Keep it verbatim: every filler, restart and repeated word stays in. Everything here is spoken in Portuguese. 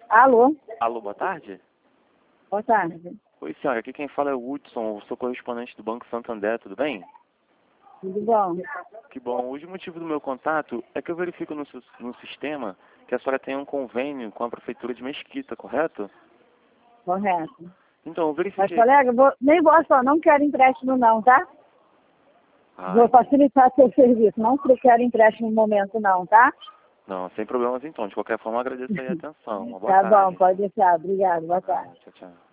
Alô? Alô, boa tarde? Boa tarde. Oi, senhora, aqui quem fala é o Hudson, eu sou correspondente do Banco Santander, tudo bem? Tudo bom? Que bom. Hoje o motivo do meu contato é que eu verifico no, sis- no sistema que a senhora tem um convênio com a Prefeitura de Mesquita, correto? Correto. Então, eu Mas, verifiquei... colega, vou, nem vou só, não quero empréstimo não, tá? Vou Ai, facilitar seu serviço. Não quero empréstimo no momento não, tá? não, sem problemas então. De qualquer forma, eu agradeço aí a atenção. Uma boa Tá bom, tarde. pode deixar. Obrigado. Boa tarde. Ah, tchau, tchau.